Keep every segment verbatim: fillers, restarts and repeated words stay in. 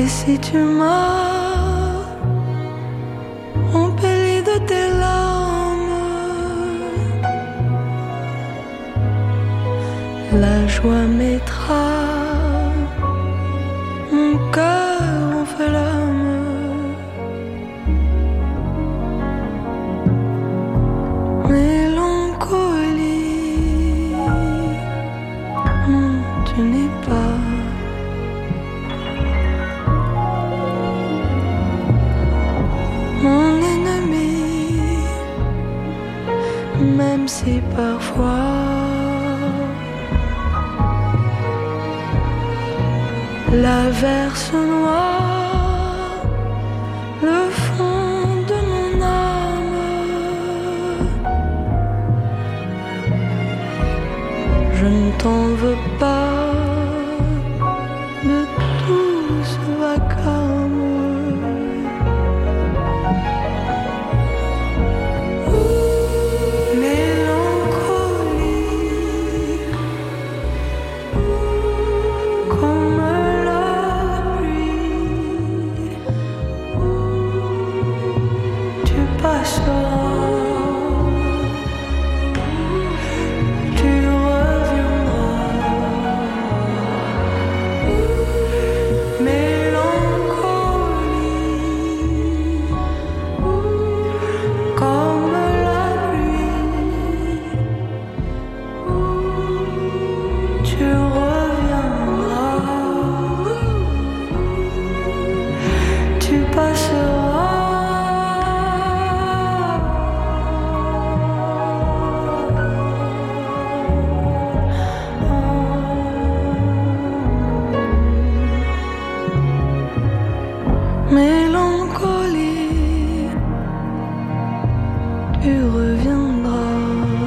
Et si tu m'as embelli de tes larmes, la joie mettra mon cœur en flamme. Mélancolie, non, tu n'es pas mon ennemi, même si parfois l'averse noire le fond de mon âme. Je ne t'en veux pas de tout ce vacarme. Mélancolie, tu reviendras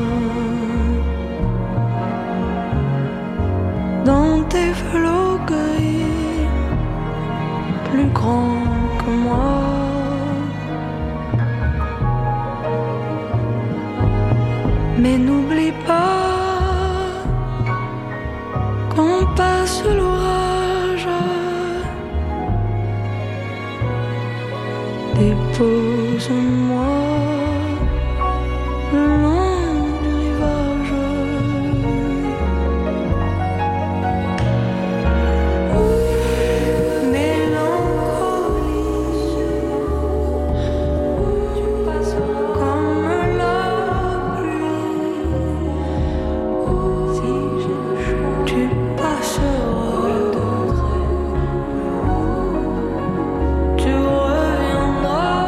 dans tes flots gris, plus grands que moi. Mais n'oublie pas qu'on passe l'orage. Dépose-moi le long du rivage. Mélancolie, tu passes comme la pluie. Si je chante, tu passeras. Tu reviendras.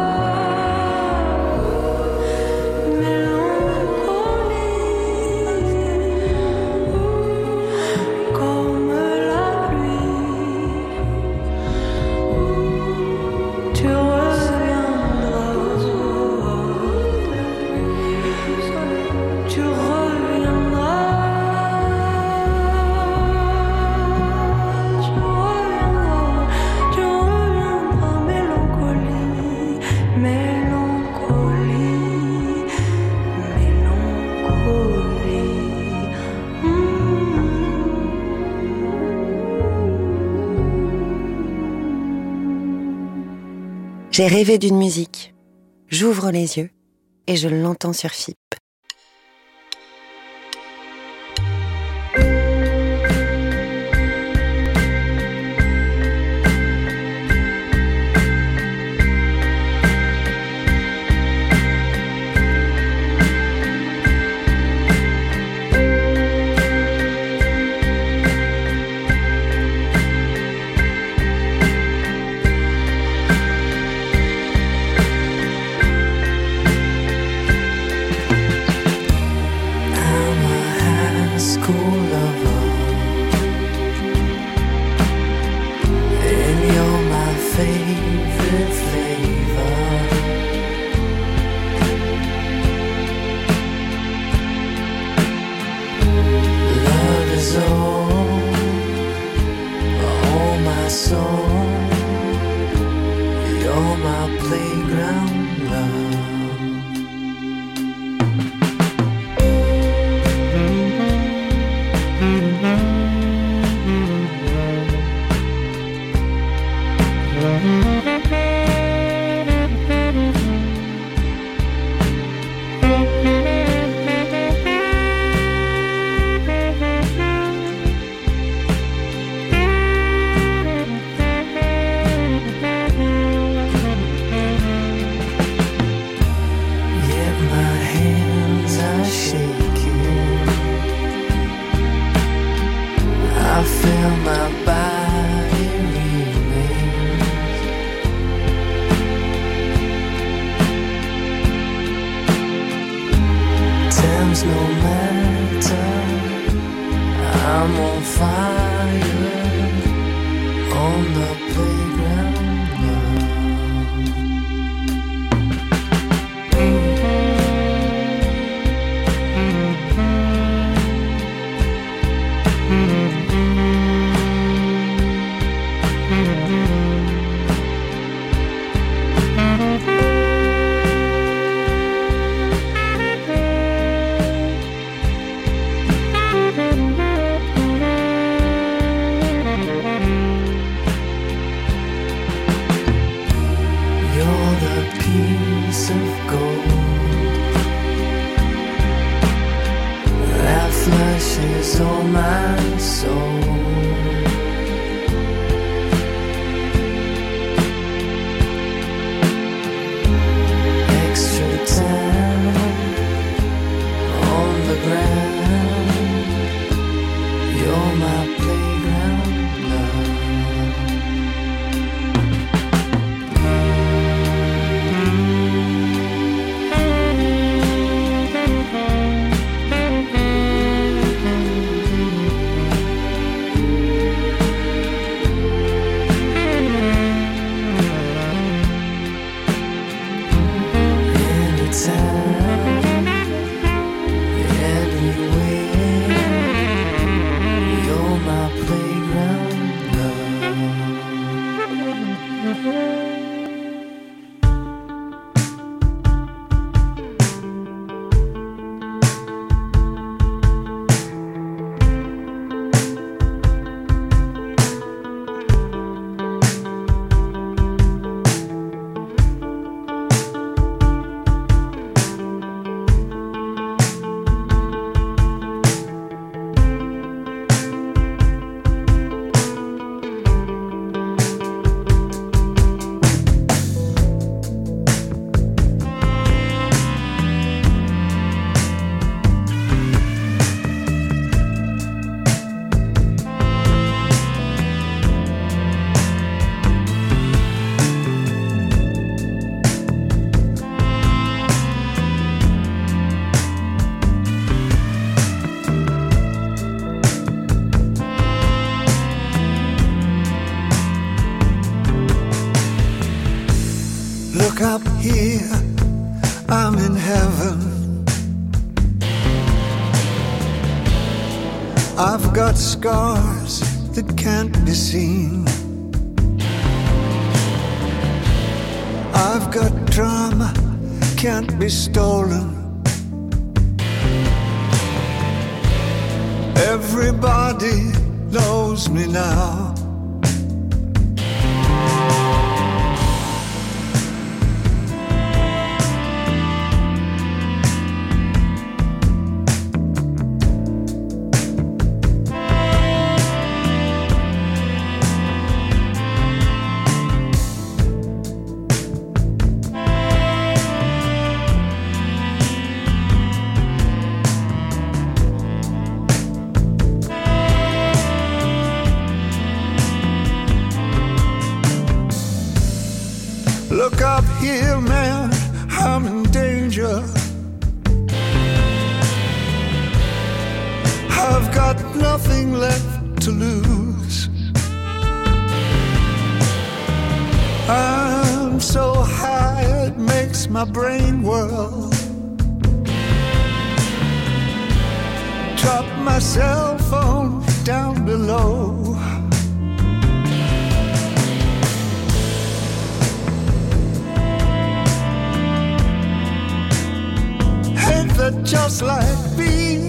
J'ai rêvé d'une musique. J'ouvre les yeux et je l'entends sur F I P. Look up here, I'm in heaven. I've got scars that can't be seen. I've got drama, can't be stolen. Everybody knows me now. Look up here, man, I'm in danger. I've got nothing left to lose. I'm so high it makes my brain whirl. Drop my cell phone down below. That just like me,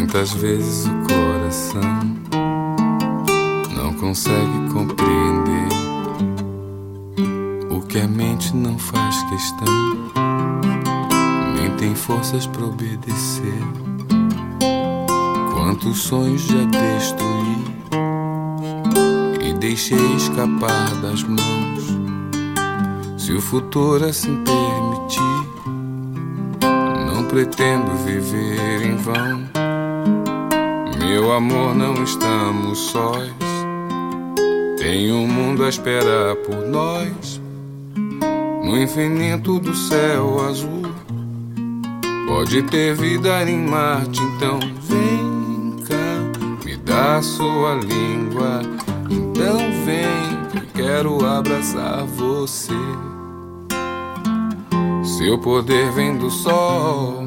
Muitas vezes o coração não consegue compreender o que a mente não faz questão, nem tem forças pra obedecer. Quantos sonhos já destruí e deixei escapar das mãos. Se o futuro assim permitir, não pretendo viver em vão. Meu amor, não estamos sós, tem um mundo a esperar por nós. No infinito do céu azul, pode ter vida em Marte, então vem cá, me dá sua língua. Então vem, que eu quero abraçar você. Seu poder vem do sol,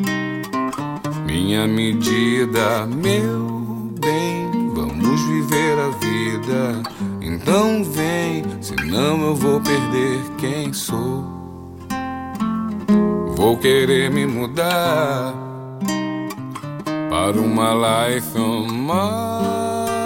minha medida, meu bem. Vamos viver a vida, então vem, senão eu vou perder quem sou. Vou querer me mudar para uma life on Mars.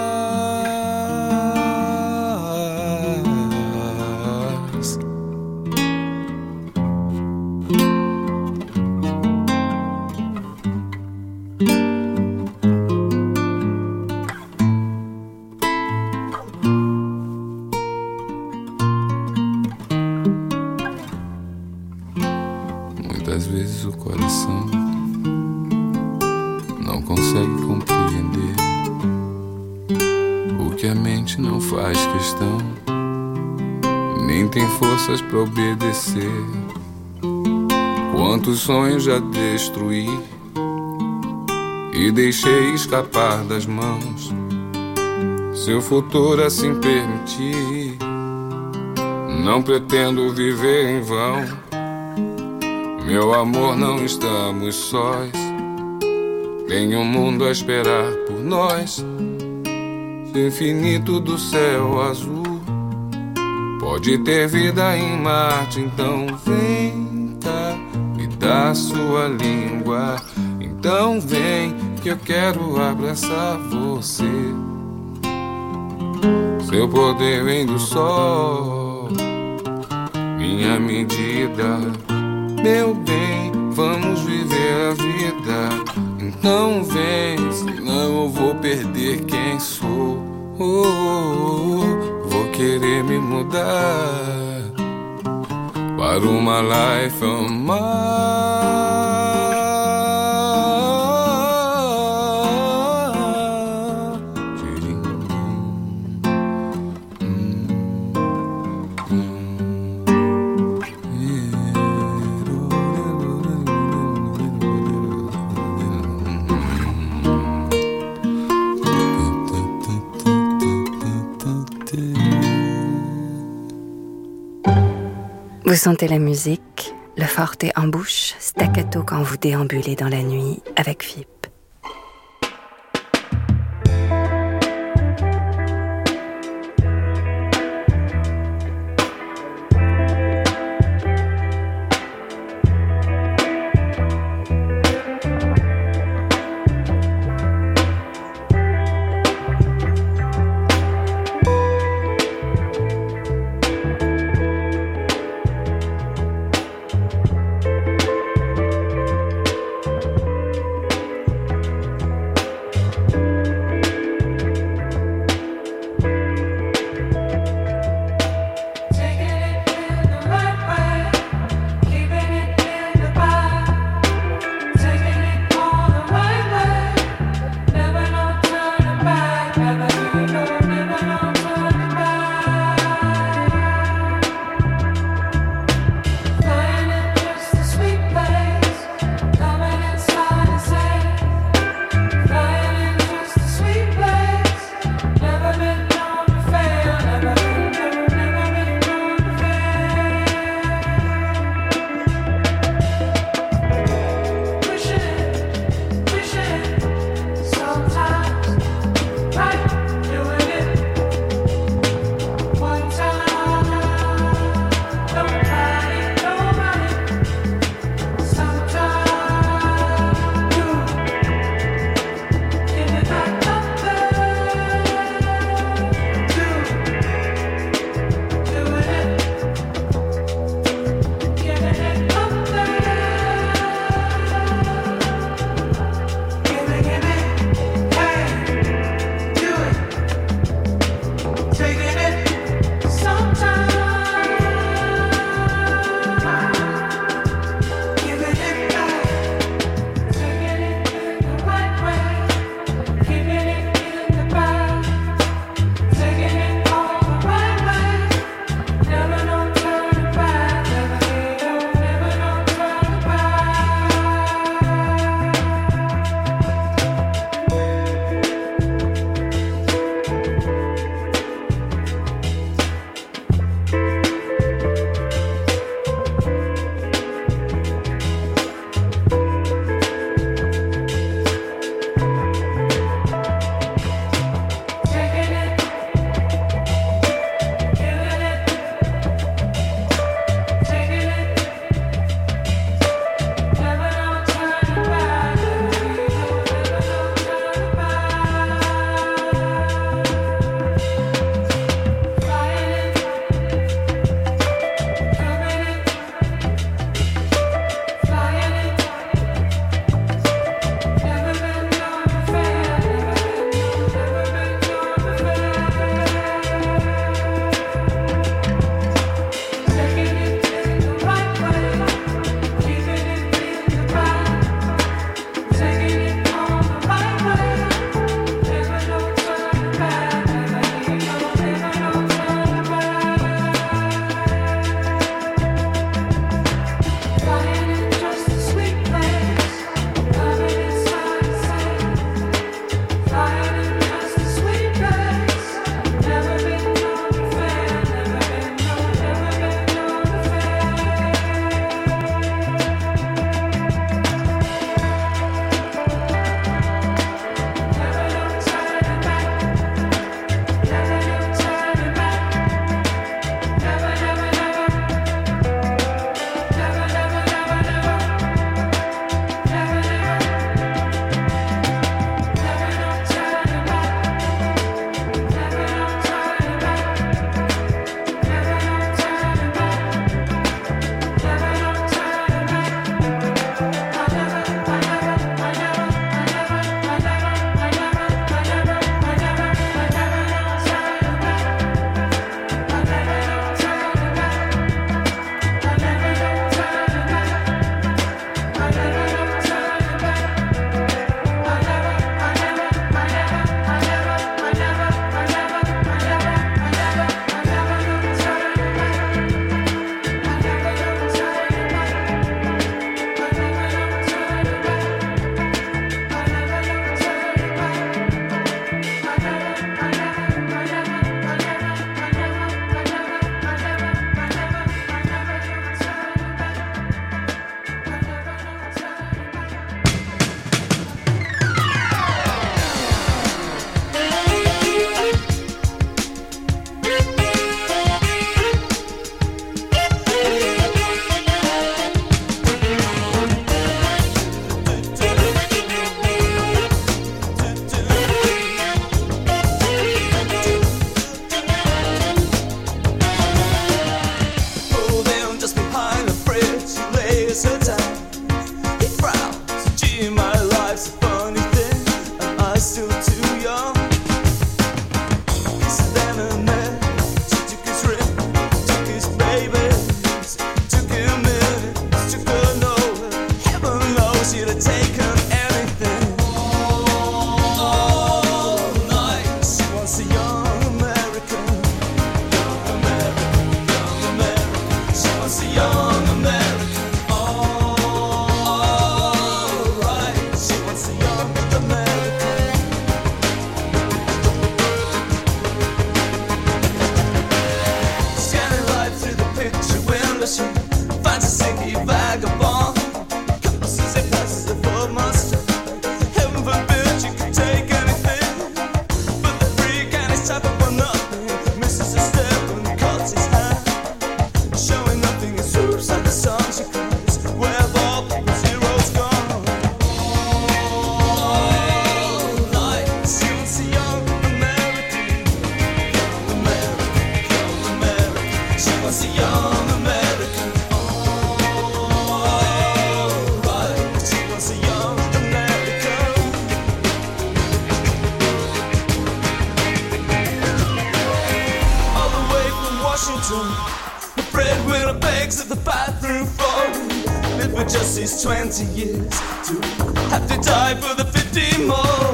Muitas vezes o coração não consegue compreender o que a mente não faz questão, nem tem forças pra obedecer. Quantos sonhos já destruí e deixei escapar das mãos. Se o futuro assim permitir, não pretendo viver em vão. Meu amor, não estamos sós, tem um mundo a esperar por nós. Se o infinito do céu azul, pode ter vida em Marte, então vem cá, me dá sua língua. Então vem, que eu quero abraçar você. Seu poder vem do sol, minha medida, meu bem, vamos viver a vida. Então vem, senão eu vou perder quem sou. Oh, oh, oh, vou querer me mudar para uma life on Mars. Vous sentez la musique, le forte en bouche, staccato quand vous déambulez dans la nuit avec F I P. he's still too young. So then and there, she took his ring, took his babies, took him minutes, took her nowhere. Heaven knows she'd have taken anything. All night, she wants a young American, young American, young American. She wants a young American. Finds a sicky vagabond, crosses it, passes it for mustard. Heaven forbid you could take anything, but the freak and his type for nothing. Misses a step and cuts his hand, showing nothing. He swoops like the sun. She cries, where have all people's heroes gone? All night, she wants a young American, young American, young American. She wants a young the breadwinner begs at the bathroom floor. Lived with just these twenty years to have to die for the fifteen more.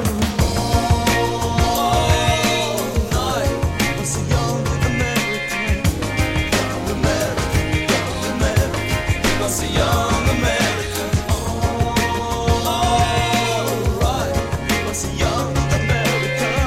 All night was a young American, young American, young American. He was a young American. All right, he was a young American.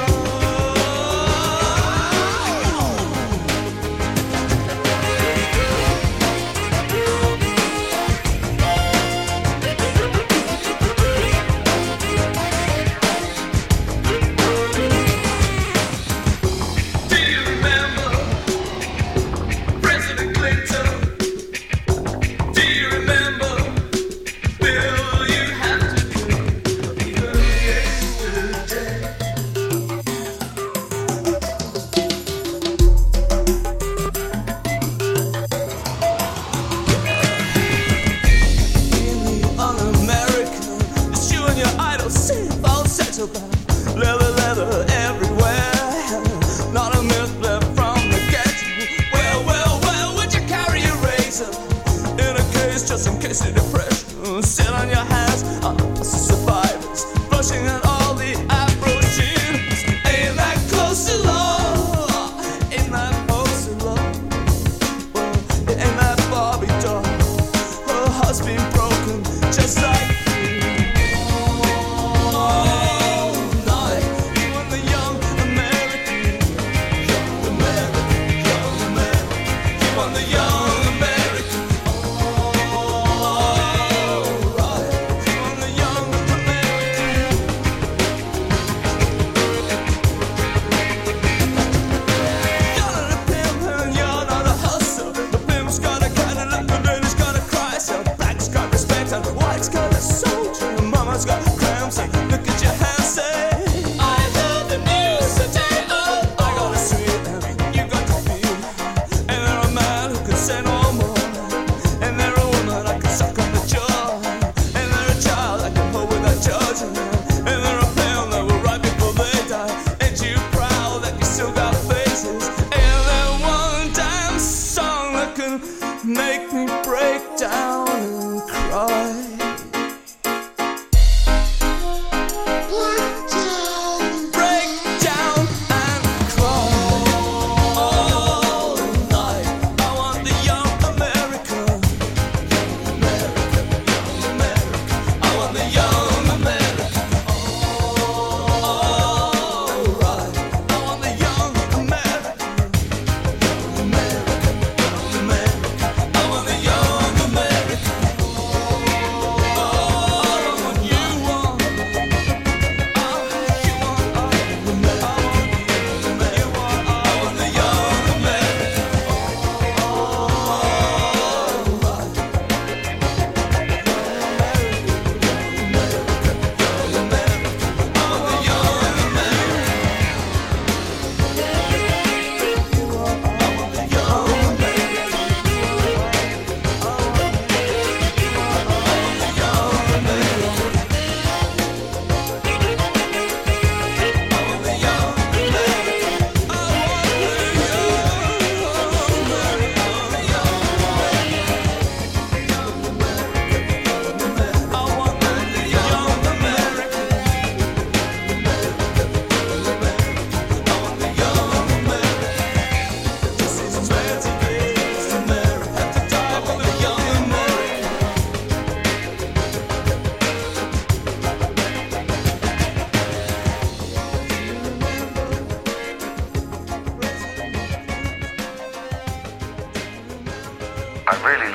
Leather, leather everywhere. Not a myth left from the get-go. Well, well, well, would you carry a razor in a case just in case of depression? Sit on your hands, uh, survivors, flushing out all the approaches. Ain't that close to love? Ain't that close to love? Well, it ain't that Barbie doll. Her heart's been broken just like you. Oh,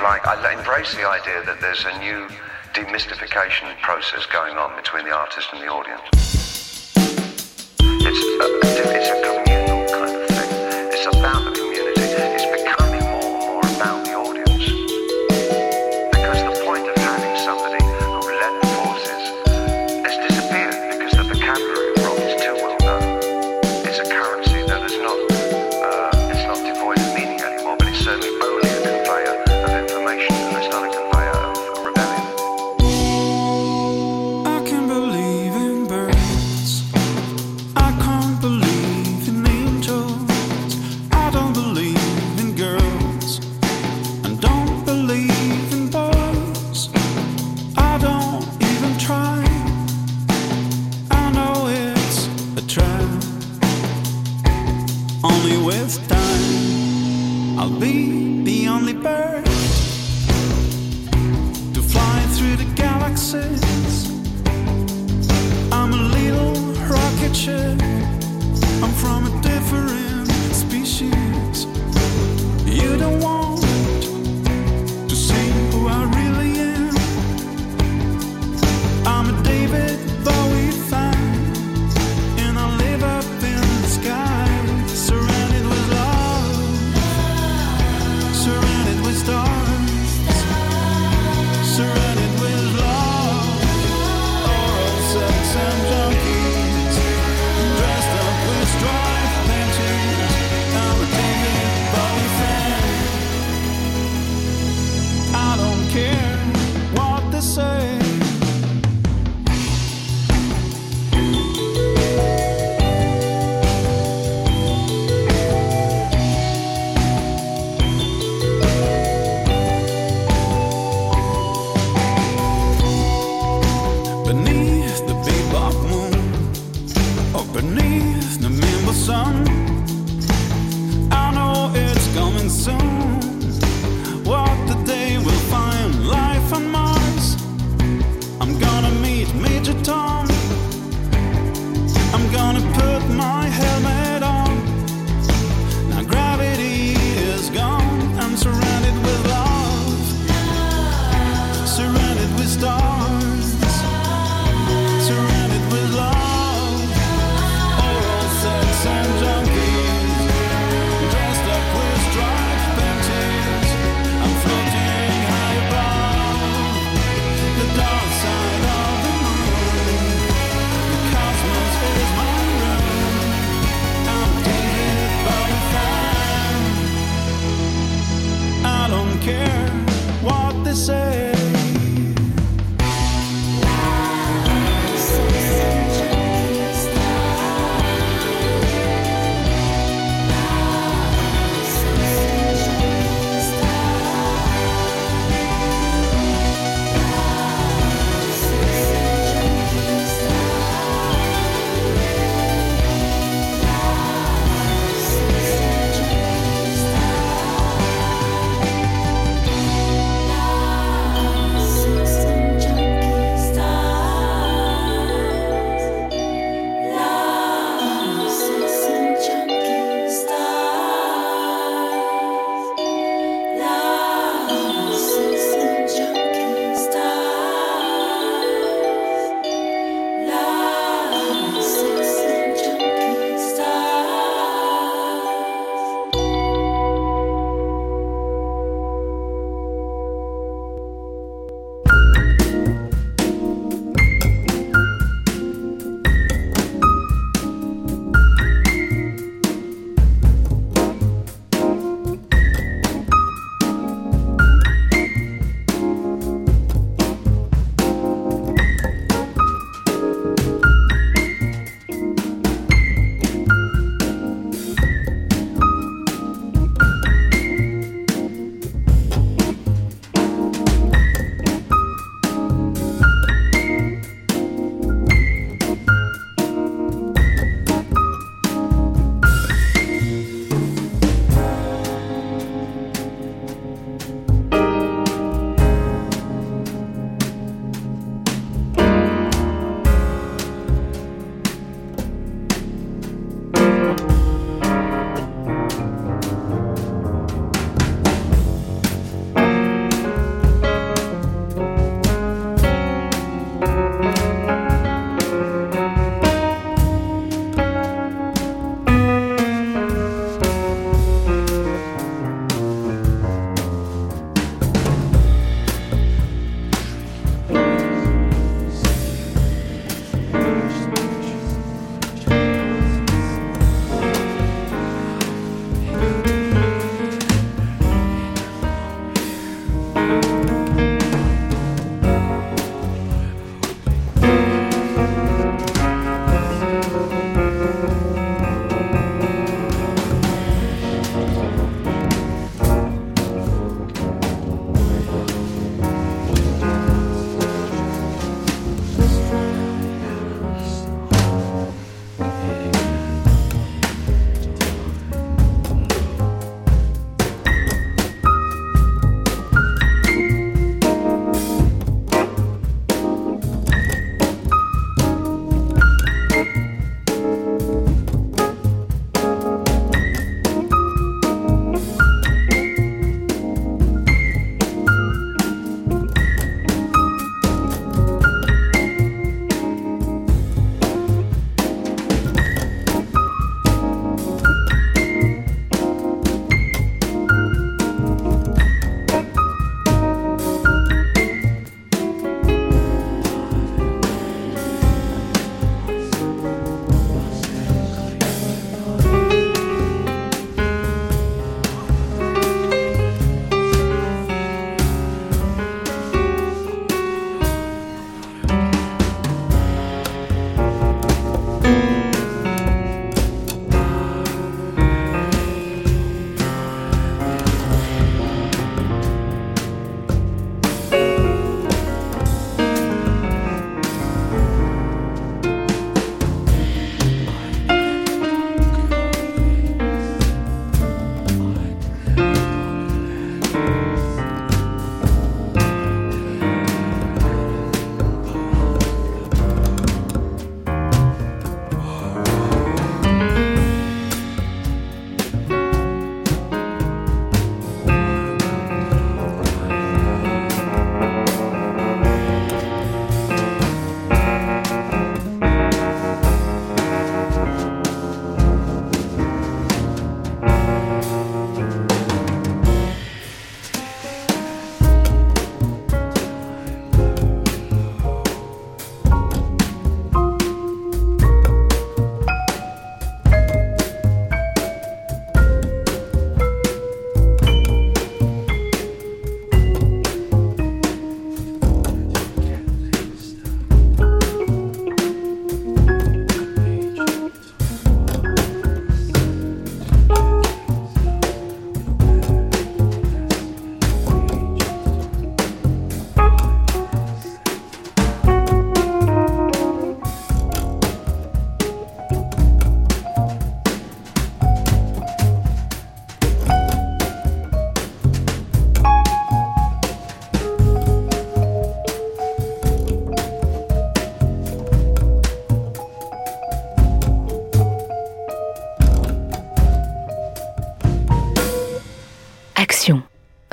like, I embrace the idea that there's a new demystification process going on between the artist and the audience. It's a, it's a communal kind of thing. It's about the community. It's becoming more and more about the audience. Because the point of having somebody who led the forces has disappeared because the vocabulary of rock is too well known. It's a currency that is not, uh, it's not devoid of meaning anymore, but it's certainly only a conveyor of information, and it's not a conveyor of rebellion. I can believe in birds. I can't believe in angels. I don't believe in girls. And don't believe in boys. I don't even try. I know it's a trap. Only with time I'll be the only bird to fly through the galaxies. I'm a little rocket ship. I'm from a different species. You don't want to see who I really am. I'm a David Bowie fan, and I live up in the sky, surrounded with love.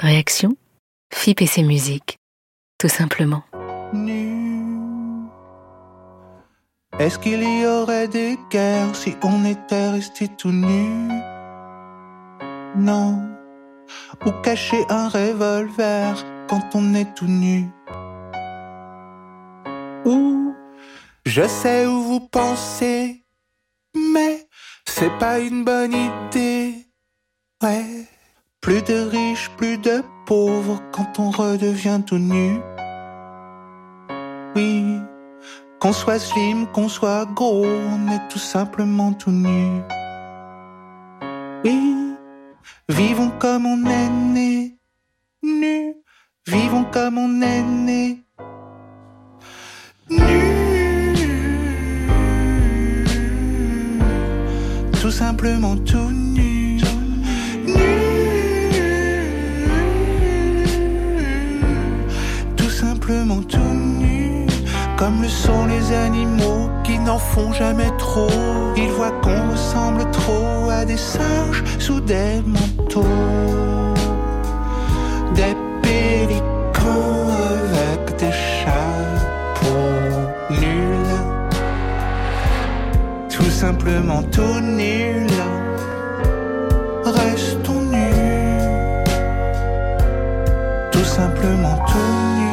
Réaction, F I P et ses musiques, tout simplement. Nu. Est-ce qu'il y aurait des guerres si on était resté tout nu? Non. Ou cacher un revolver quand on est tout nu? Ou je sais où vous pensez, mais c'est pas une bonne idée. Ouais. Plus de riches, plus de pauvres quand on redevient tout nu. Oui. Qu'on soit slim, qu'on soit gros, on est tout simplement tout nu. Oui, vivons comme on est né, nu. Vivons comme on est né, nu. Tout simplement tout nu, nu. Tout simplement tout nu. Comme le sont les animaux qui n'en font jamais trop. Ils voient qu'on ressemble trop à des singes sous des manteaux. Des péricots avec des chapeaux nuls. Tout simplement tout nul. Restons nus. Tout simplement tout nus.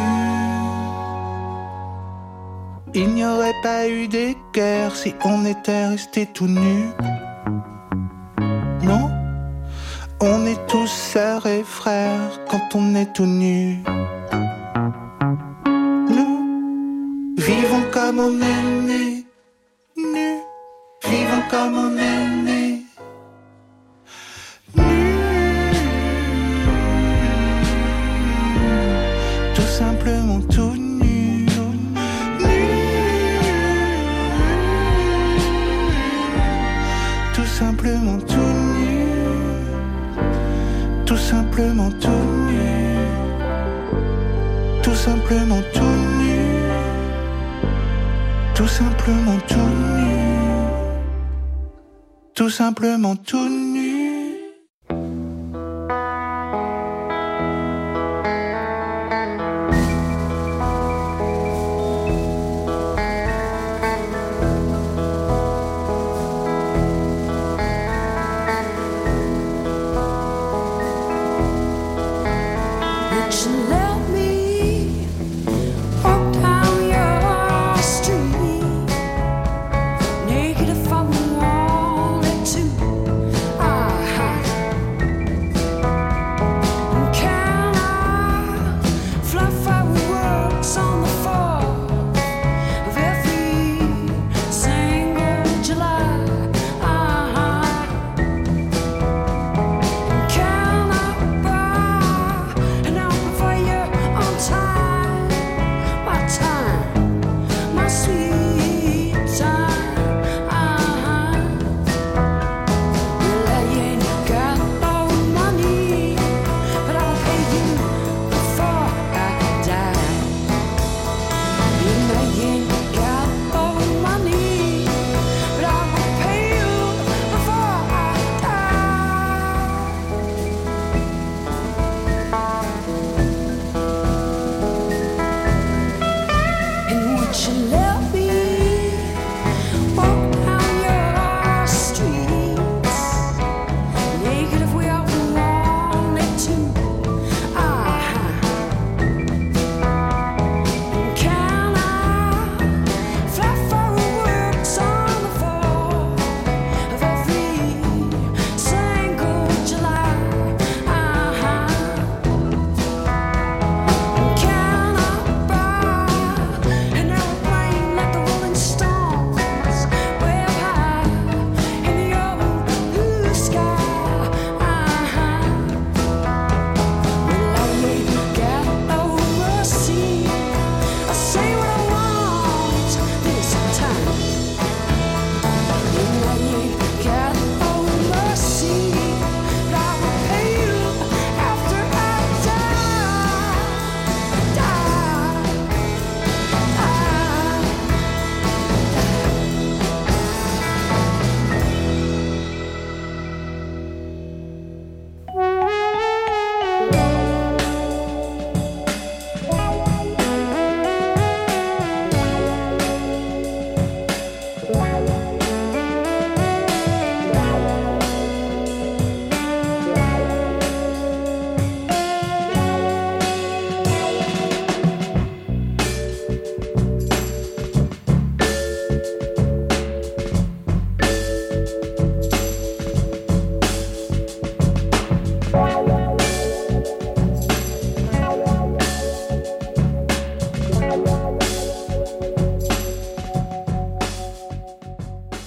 Il n'y aurait pas eu des guerres si on était resté tout nu. Non, on est tous sœurs et frères quand on est tout nu. Nous vivons comme on est né, nus. Vivons comme on est né, nus. Tout simplement tout nu. Tout simplement tout nu. Tout simplement tout nu. Tout simplement tout nu. Tout simplement tout nu. Tout simplement tout nu. Naked from